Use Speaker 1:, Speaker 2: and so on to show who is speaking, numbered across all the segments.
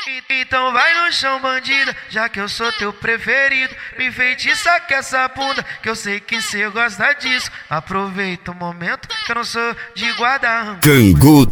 Speaker 1: Então vai no chão, bandida, já que eu sou teu preferido. Me enfeitiça com essa bunda, que eu sei que cê gosta disso. Aproveita o momento, que eu não sou de guarda.
Speaker 2: Cangu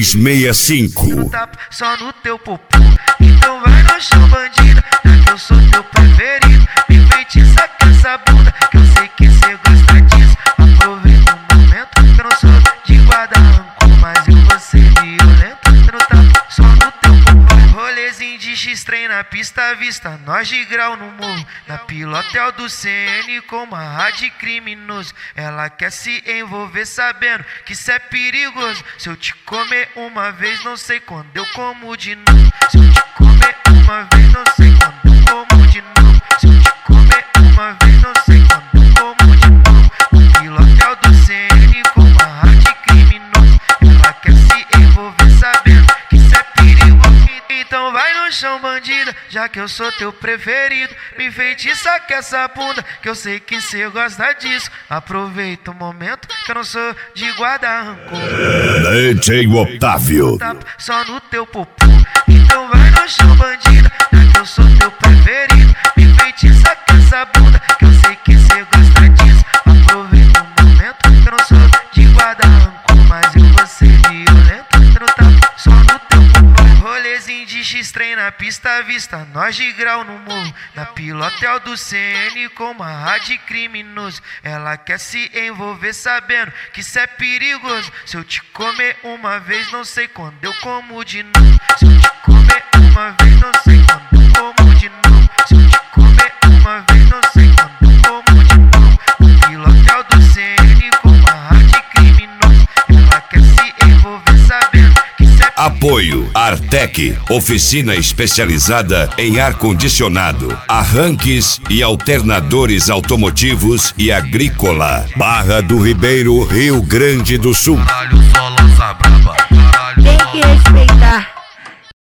Speaker 2: 365.
Speaker 1: Tapa só no teu popô. Então vai no chão, bandida, já que eu sou teu preferido. Me enfeitiça com essa bunda, que eu sei que cê gosta disso. Aproveita o momento, que eu não sou de guarda rancor, mas eu vou ser violento. Eu não tapa só no teu popô. Rolezinho de X-Trem na pista à vista, nós de grau no morro. Na pilotel do CN com uma rádio criminoso. Ela quer se envolver sabendo que isso é perigoso. Se eu te comer uma vez, não sei quando eu como de novo. Se eu te comer uma vez, não sei quando eu como de novo. Se eu te comer uma vez, não sei quando eu como de novo. No pilotel do CN com uma rádio criminoso. Ela quer se envolver sabendo que isso é perigoso. Então vai no chão, bandida, já que eu sou teu preferido. Me enfeitiça com essa bunda, que eu sei que cê gosta disso. Aproveita o momento, que eu não sou de guarda rancor.
Speaker 2: DJ Otávio.
Speaker 1: Tapa só no teu popô. Então vai no chão, bandida, já que eu sou teu preferido. Me enfeitiça com essa bunda, que eu sei que cê gosta disso. Aproveita o momento, que eu não sou de guarda rancor, mas eu vou ser violento. Eu não tapa só no teu popô. Rolezinho de X-Trem na pista à vista, nós de grau no morro. Na pilotel do CN com uma rádio criminoso. Ela quer se envolver sabendo que isso é perigoso. Se eu te comer uma vez, não sei quando eu como de novo. Se eu te comer uma vez, não sei quando eu como de novo. Se eu te comer uma vez, não sei quando eu como de novo. No pilotel do CN com uma rádio criminoso. Ela quer se envolver sabendo que isso é perigoso.
Speaker 2: Apoio Artec, oficina especializada em ar-condicionado, arranques e alternadores automotivos e agrícola. Barra do Ribeiro, Rio Grande do Sul.